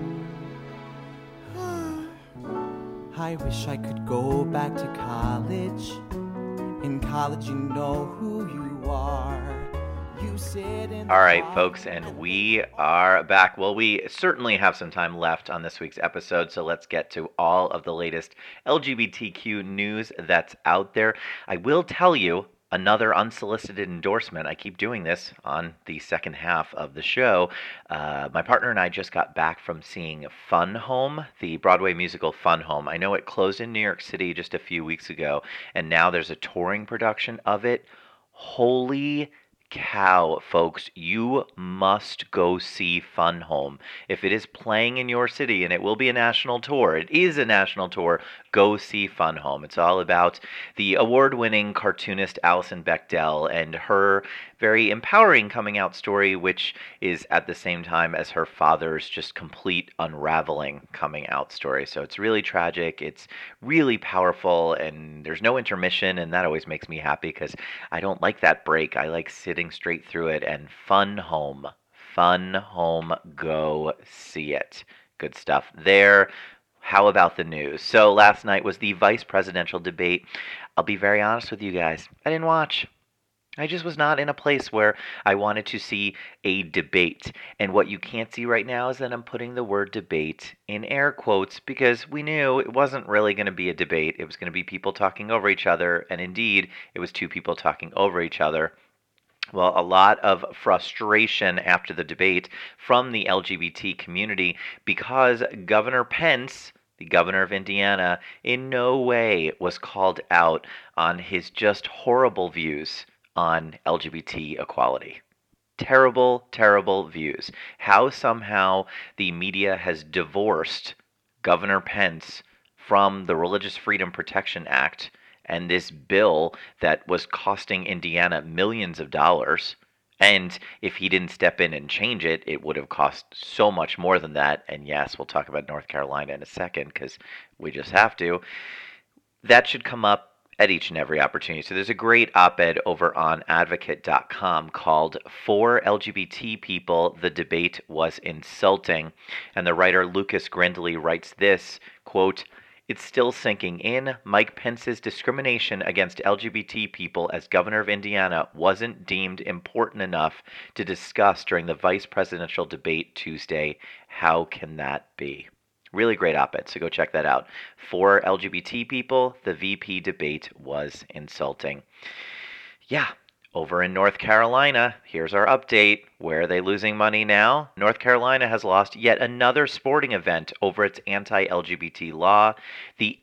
I wish I could go back to college. In college, you know who you are. You sit in. All right, folks, and we are back. Well, we certainly have some time left on this week's episode, so let's get to all of the latest LGBTQ news that's out there. I will tell you another unsolicited endorsement. I keep doing this on the second half of the show. My partner and I just got back from seeing Fun Home, the Broadway musical Fun Home. I know it closed in New York City just a few weeks ago, and now there's a touring production of it. Holy cow, folks, you must go see Fun Home. If it is playing in your city, and it will be a national tour, it is a national tour, go see Fun Home. It's all about the award-winning cartoonist Alison Bechdel and her very empowering coming out story, which is at the same time as her father's just complete unraveling coming out story. So it's really tragic, it's really powerful, and there's no intermission, and that always makes me happy because I don't like that break. I like sitting straight through it. And Fun Home, go see it. Good stuff there. How about the news? So last night was the vice presidential debate. I'll be very honest with you guys. I didn't watch. I just was not in a place where I wanted to see a debate. And what you can't see right now is that I'm putting the word debate in air quotes because we knew it wasn't really going to be a debate. It was going to be people talking over each other. And indeed, it was two people talking over each other. Well, a lot of frustration after the debate from the LGBT community because Governor Pence, the governor of Indiana, in no way was called out on his just horrible views on LGBT equality. Terrible, terrible views. How somehow the media has divorced Governor Pence from the Religious Freedom Protection Act and this bill that was costing Indiana millions of dollars. And if he didn't step in and change it, it would have cost so much more than that. And yes, we'll talk about North Carolina in a second because we just have to. That should come up at each and every opportunity. So there's a great op-ed over on advocate.com called "For LGBT People, the Debate Was Insulting." And the writer Lucas Grindley writes this, quote, "It's still sinking in. Mike Pence's discrimination against LGBT people as governor of Indiana wasn't deemed important enough to discuss during the vice presidential debate Tuesday. How can that be?" Really great op-ed, so go check that out. For LGBT people, the VP debate was insulting. Yeah. Over in North Carolina, here's our update. Where are they losing money now? North Carolina has lost yet another sporting event over its anti-LGBT law. The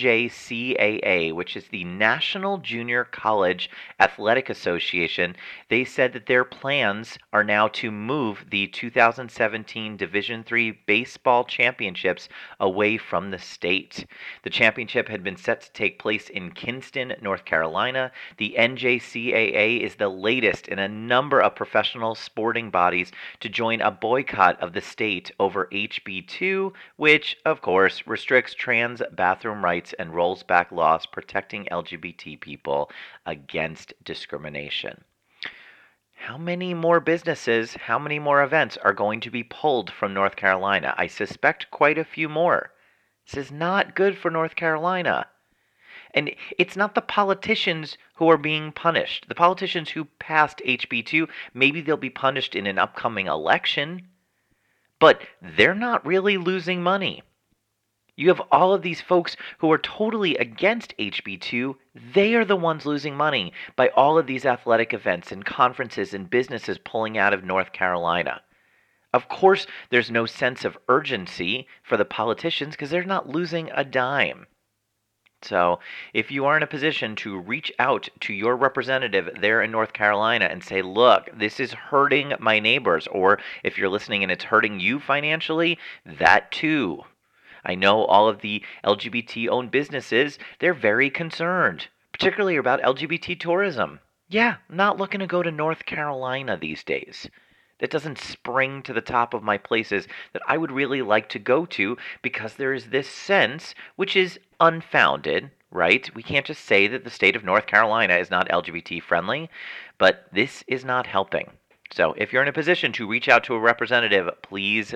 NJCAA, which is the National Junior College Athletic Association, they said that their plans are now to move the 2017 Division III baseball championships away from the state. The championship had been set to take place in Kinston, North Carolina. The NJCAA is the latest in a number of professional sporting bodies to join a boycott of the state over HB2, which, of course, restricts trans bathroom rights and rolls back laws protecting LGBT people against discrimination. How many more businesses, how many more events are going to be pulled from North Carolina? I suspect quite a few more. This is not good for North Carolina. And it's not the politicians who are being punished. The politicians who passed HB2, maybe they'll be punished in an upcoming election, but they're not really losing money. You have all of these folks who are totally against HB2. They are the ones losing money by all of these athletic events and conferences and businesses pulling out of North Carolina. Of course, there's no sense of urgency for the politicians because they're not losing a dime. So if you are in a position to reach out to your representative there in North Carolina and say, look, this is hurting my neighbors, or if you're listening and it's hurting you financially, that too. I know all of the LGBT-owned businesses, they're very concerned, particularly about LGBT tourism. Yeah, not looking to go to North Carolina these days. It doesn't spring to the top of my places that I would really like to go to because there is this sense, which is unfounded, right? We can't just say that the state of North Carolina is not LGBT friendly, but this is not helping. So if you're in a position to reach out to a representative, please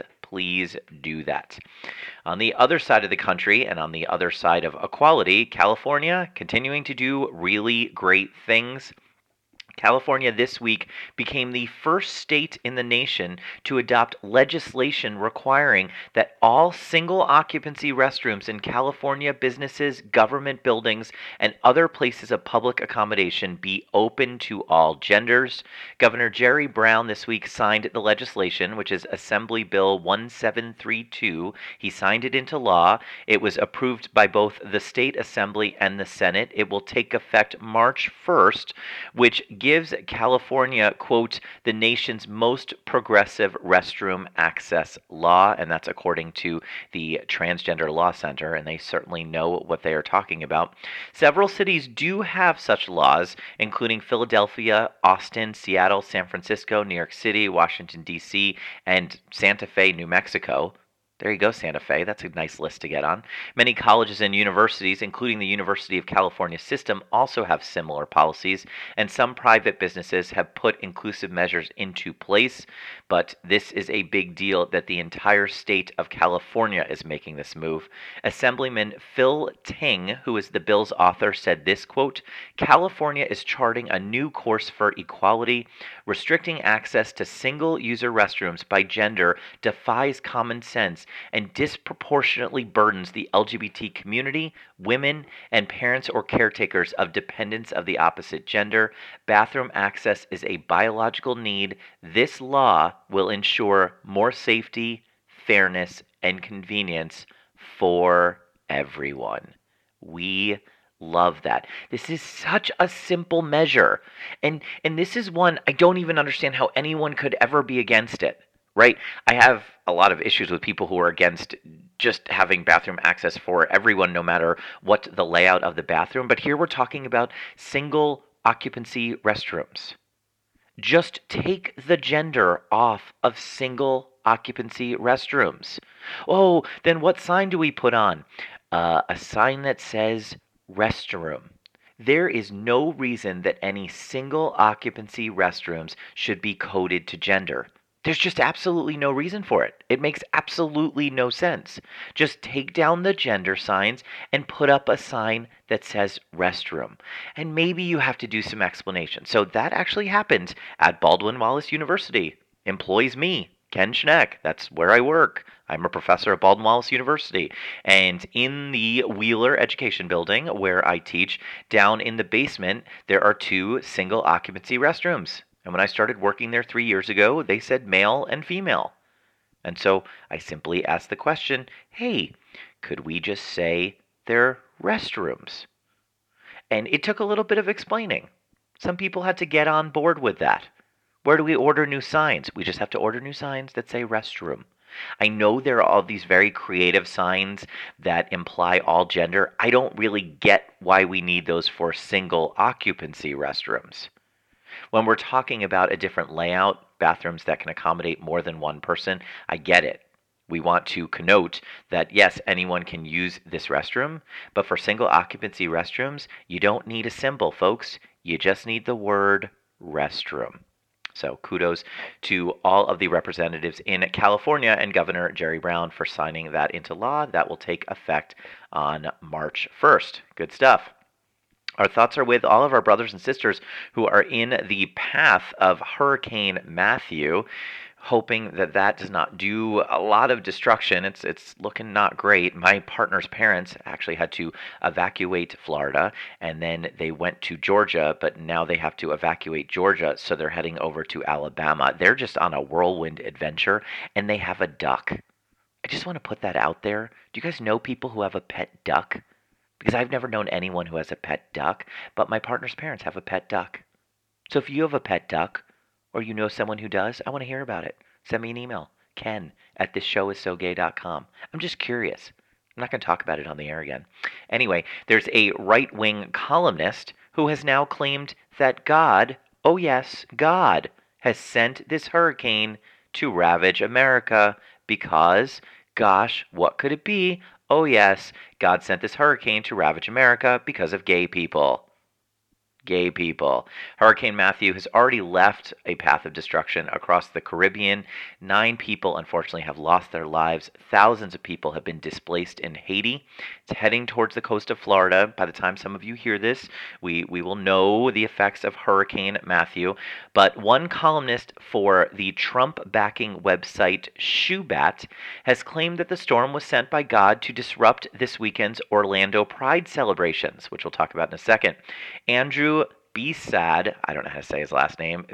do that. On the other side of the country and on the other side of equality, California continuing to do really great things. California this week became the first state in the nation to adopt legislation requiring that all single-occupancy restrooms in California businesses, government buildings, and other places of public accommodation be open to all genders. Governor Jerry Brown this week signed the legislation, which is Assembly Bill 1732. He signed it into law. It was approved by both the State Assembly and the Senate. It will take effect March 1st, which gives California, quote, the nation's most progressive restroom access law, and that's according to the Transgender Law Center, and they certainly know what they are talking about. Several cities do have such laws, including Philadelphia, Austin, Seattle, San Francisco, New York City, Washington, D.C., and Santa Fe, New Mexico. There you go, Santa Fe. That's a nice list to get on. Many colleges and universities, including the University of California system, also have similar policies, and some private businesses have put inclusive measures into place. But this is a big deal that the entire state of California is making this move. Assemblyman Phil Ting, who is the bill's author, said this, quote, California is charting a new course for equality. Restricting access to single-user restrooms by gender defies common sense and disproportionately burdens the LGBT community, women, and parents or caretakers of dependents of the opposite gender. Bathroom access is a biological need. This law will ensure more safety, fairness, and convenience for everyone. We love that. This is such a simple measure. And this is one I don't even understand how anyone could ever be against it. Right? I have a lot of issues with people who are against just having bathroom access for everyone, no matter what the layout of the bathroom. But here we're talking about single occupancy restrooms. Just take the gender off of single occupancy restrooms. Oh, then what sign do we put on? A sign that says restroom. There is no reason that any single occupancy restrooms should be coded to gender. There's just absolutely no reason for it. It makes absolutely no sense. Just take down the gender signs and put up a sign that says restroom. And maybe you have to do some explanation. So that actually happened at Baldwin Wallace University. Employs me, Ken Schneck. That's where I work. I'm a professor at Baldwin Wallace University. And in the Wheeler Education Building, where I teach, down in the basement, there are 2 single occupancy restrooms. And when I started working there 3 years ago, they said male and female. And so I simply asked the question, hey, could we just say they're restrooms? And it took a little bit of explaining. Some people had to get on board with that. Where do we order new signs? We just have to order new signs that say restroom. I know there are all these very creative signs that imply all gender. I don't really get why we need those for single occupancy restrooms. When we're talking about a different layout, bathrooms that can accommodate more than one person, I get it. We want to connote that, yes, anyone can use this restroom, but for single occupancy restrooms, you don't need a symbol, folks. You just need the word restroom. So kudos to all of the representatives in California and Governor Jerry Brown for signing that into law. That will take effect on March 1st. Good stuff. Our thoughts are with all of our brothers and sisters who are in the path of Hurricane Matthew, hoping that that does not do a lot of destruction. It's looking not great. My partner's parents actually had to evacuate Florida, and then they went to Georgia, but now they have to evacuate Georgia, so they're heading over to Alabama. They're just on a whirlwind adventure, and they have a duck. I just want to put that out there. Do you guys know people who have a pet duck? Because I've never known anyone who has a pet duck, but my partner's parents have a pet duck. So if you have a pet duck, or you know someone who does, I want to hear about it. Send me an email, ken@thisshowissogay.com. I'm just curious. I'm not going to talk about it on the air again. Anyway, there's a right-wing columnist who has now claimed that God, oh yes, God, has sent this hurricane to ravage America because, gosh, what could it be? Oh yes, God sent this hurricane to ravage America because of gay people. Gay people. Hurricane Matthew has already left a path of destruction across the Caribbean. 9 people, unfortunately, have lost their lives. Thousands of people have been displaced in Haiti. It's heading towards the coast of Florida. By the time some of you hear this, we will know the effects of Hurricane Matthew. But one columnist for the Trump-backing website Shubat has claimed that the storm was sent by God to disrupt this weekend's Orlando Pride celebrations, which we'll talk about in a second. Andrew Bieszad, I don't know how to say his last name,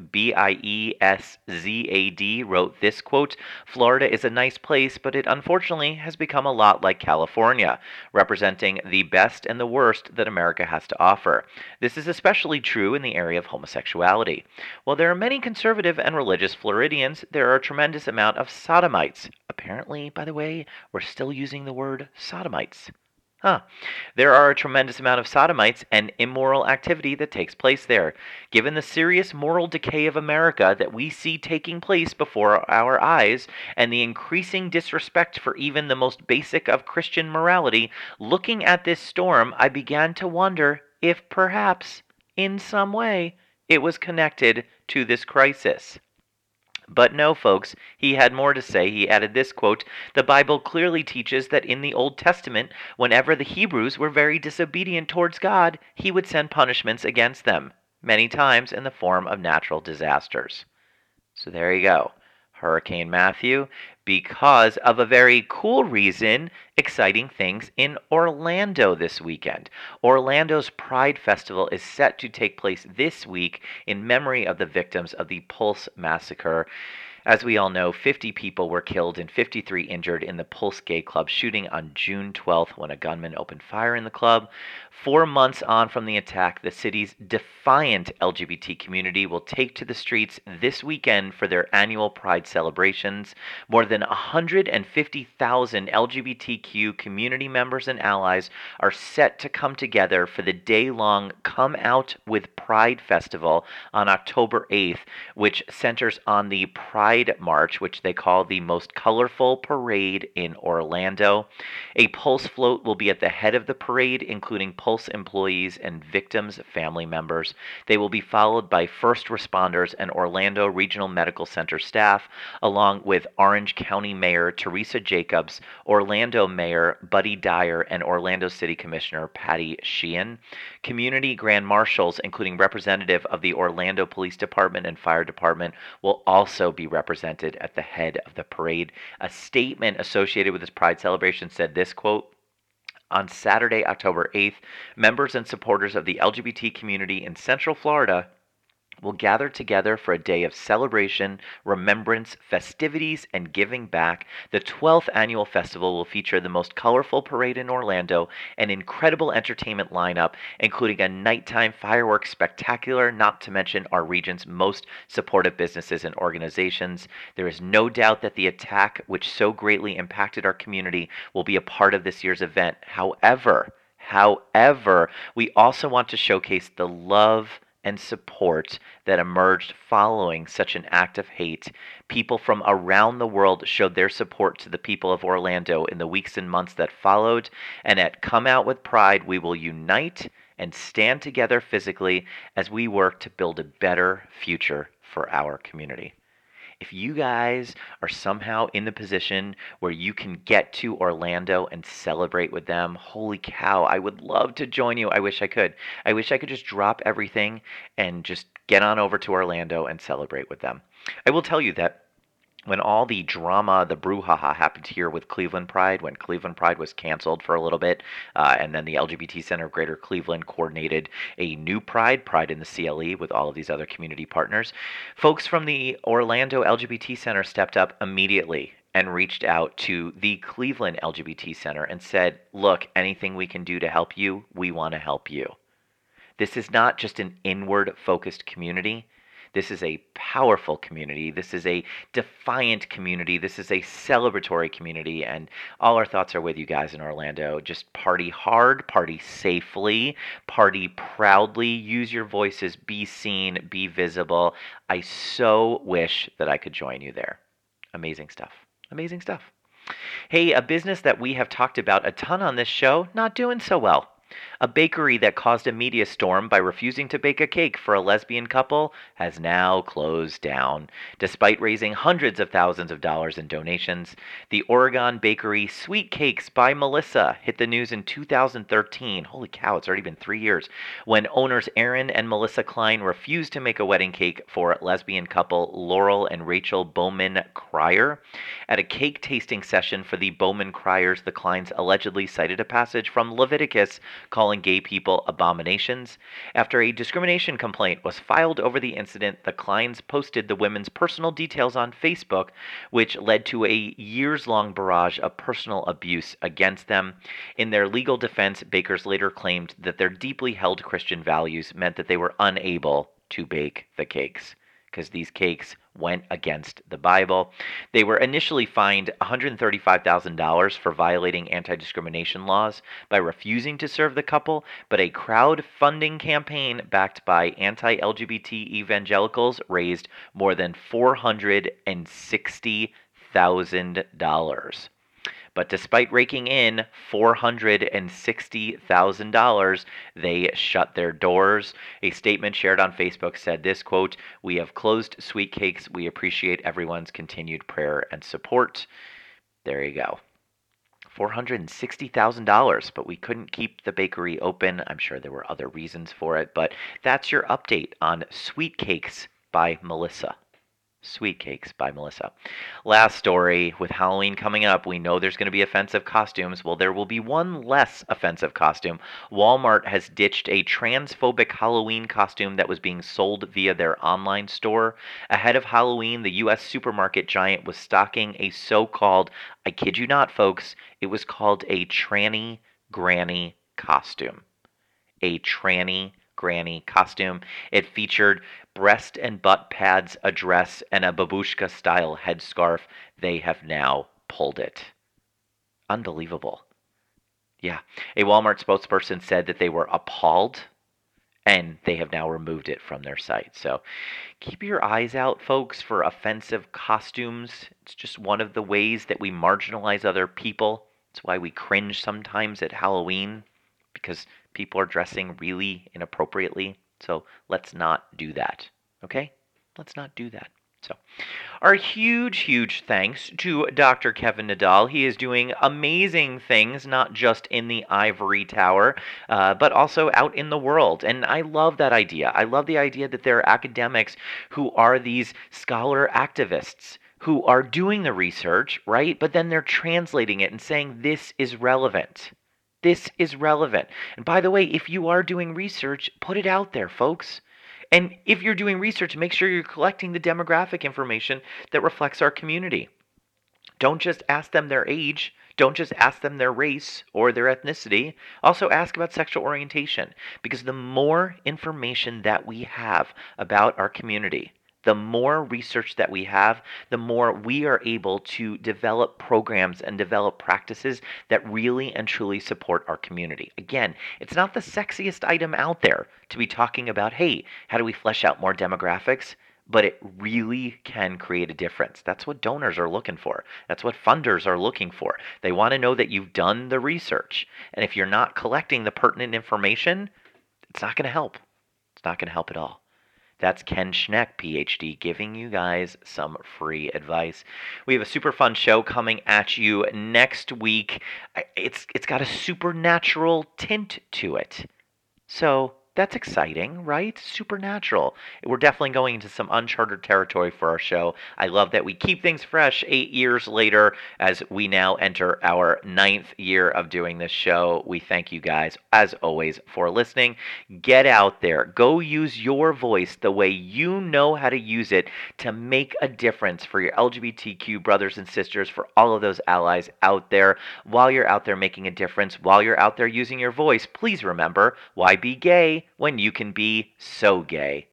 Bieszad, wrote this quote, "Florida is a nice place, but it unfortunately has become a lot like California, representing the best and the worst that America has to offer. This is especially true in the area of homosexuality. While there are many conservative and religious Floridians, there are a tremendous amount of sodomites." Apparently, by the way, we're still using the word sodomites. There are a tremendous amount of sodomites and immoral activity that takes place there. Given the serious moral decay of America that we see taking place before our eyes, and the increasing disrespect for even the most basic of Christian morality, looking at this storm, I began to wonder if perhaps, in some way, it was connected to this crisis. But no, folks, he had more to say. He added this quote, "The Bible clearly teaches that in the Old Testament, whenever the Hebrews were very disobedient towards God, he would send punishments against them, many times in the form of natural disasters." So there you go. Hurricane Matthew, because of a very cool reason, exciting things in Orlando this weekend. Orlando's Pride Festival is set to take place this week in memory of the victims of the Pulse Massacre. As we all know, 50 people were killed and 53 injured in the Pulse Gay Club shooting on June 12th when a gunman opened fire in the club. 4 months on from the attack, the city's defiant LGBT community will take to the streets this weekend for their annual Pride celebrations. More than 150,000 LGBTQ community members and allies are set to come together for the day-long Come Out with Pride Festival on October 8th, which centers on the Pride March, which they call the most colorful parade in Orlando. A Pulse float will be at the head of the parade, including Pulse employees and victims' family members. They will be followed by first responders and Orlando Regional Medical Center staff, along with Orange County Mayor Teresa Jacobs, Orlando Mayor Buddy Dyer, and Orlando City Commissioner Patty Sheehan. Community Grand Marshals, including representative of the Orlando Police Department and Fire Department, will also be represented at the head of the parade. A statement associated with this Pride celebration said this, quote, "On Saturday, October 8th, members and supporters of the LGBT community in Central Florida will gather together for a day of celebration, remembrance, festivities, and giving back. The 12th annual festival will feature the most colorful parade in Orlando, an incredible entertainment lineup, including a nighttime fireworks spectacular, not to mention our region's most supportive businesses and organizations. There is no doubt that the attack, which so greatly impacted our community, will be a part of this year's event. However, we also want to showcase the love and support that emerged following such an act of hate. People from around the world showed their support to the people of Orlando in the weeks and months that followed, and at Come Out with Pride, we will unite and stand together physically as we work to build a better future for our community." If you guys are somehow in the position where you can get to Orlando and celebrate with them, holy cow, I would love to join you. I wish I could. I wish I could just drop everything and just get on over to Orlando and celebrate with them. I will tell you that when all the drama, the brouhaha happened here with Cleveland Pride, when Cleveland Pride was canceled for a little bit, and then the LGBT Center of Greater Cleveland coordinated a new Pride in the CLE with all of these other community partners, folks from the Orlando LGBT Center stepped up immediately and reached out to the Cleveland LGBT Center and said, "Look, anything we can do to help you, we want to help you." This is not just an inward-focused community. This is a powerful community. This is a defiant community. This is a celebratory community. And all our thoughts are with you guys in Orlando. Just party hard, party safely, party proudly. Use your voices. Be seen. Be visible. I so wish that I could join you there. Amazing stuff. Amazing stuff. Hey, a business that we have talked about a ton on this show, not doing so well. A bakery that caused a media storm by refusing to bake a cake for a lesbian couple has now closed down. Despite raising hundreds of thousands of dollars in donations, the Oregon bakery Sweet Cakes by Melissa hit the news in 2013. Holy cow, it's already been 3 years. When owners Aaron and Melissa Klein refused to make a wedding cake for lesbian couple Laurel and Rachel Bowman Cryer. At a cake tasting session for the Bowman Cryers, the Kleins allegedly cited a passage from Leviticus calling gay people abominations. After a discrimination complaint was filed over the incident, the Kleins posted the women's personal details on Facebook, which led to a years-long barrage of personal abuse against them. In their legal defense, bakers later claimed that their deeply held Christian values meant that they were unable to bake the cakes, because these cakes went against the Bible. They were initially fined $135,000 for violating anti-discrimination laws by refusing to serve the couple, but a crowdfunding campaign backed by anti-LGBT evangelicals raised more than $460,000. But despite raking in $460,000, they shut their doors. A statement shared on Facebook said this, quote, "We have closed Sweet Cakes. We appreciate everyone's continued prayer and support." There you go. $460,000, but we couldn't keep the bakery open. I'm sure there were other reasons for it, but that's your update on Sweet Cakes by Melissa. Sweet Cakes by Melissa. Last story, with Halloween coming up, we know there's going to be offensive costumes. Well, there will be one less offensive costume. Walmart has ditched a transphobic Halloween costume that was being sold via their online store. Ahead of Halloween, the U.S. supermarket giant was stocking a so-called, I kid you not, folks, it was called a tranny granny costume. A tranny granny costume. It featured breast and butt pads, a dress, and a babushka-style headscarf. They have now pulled it. Unbelievable. Yeah. A Walmart spokesperson said that they were appalled, and they have now removed it from their site. So keep your eyes out, folks, for offensive costumes. It's just one of the ways that we marginalize other people. It's why we cringe sometimes at Halloween, because people are dressing really inappropriately. So let's not do that, okay? Let's not do that. So our huge thanks to Dr. Kevin Nadal. He is doing amazing things, not just in the ivory tower, but also out in the world. And I love that idea. I love the idea that there are academics who are these scholar activists who are doing the research, right? But then they're translating it and saying this is relevant. This is relevant. And by the way, if you are doing research, put it out there, folks. And if you're doing research, make sure you're collecting the demographic information that reflects our community. Don't just ask them their age. Don't just ask them their race or their ethnicity. Also ask about sexual orientation, because the more information that we have about our community, the more research that we have, the more we are able to develop programs and develop practices that really and truly support our community. Again, it's not the sexiest item out there to be talking about, hey, how do we flesh out more demographics? But it really can create a difference. That's what donors are looking for. That's what funders are looking for. They want to know that you've done the research. And if you're not collecting the pertinent information, it's not going to help. It's not going to help at all. That's Ken Schneck, PhD, giving you guys some free advice. We have a super fun show coming at you next week. It's got a supernatural tint to it. So that's exciting, right? Supernatural. We're definitely going into some uncharted territory for our show. I love that we keep things fresh 8 years later as we now enter our 9th year of doing this show. We thank you guys, as always, for listening. Get out there. Go use your voice the way you know how to use it to make a difference for your LGBTQ brothers and sisters, for all of those allies out there. While you're out there making a difference, while you're out there using your voice, please remember, why be gay when you can be so gay?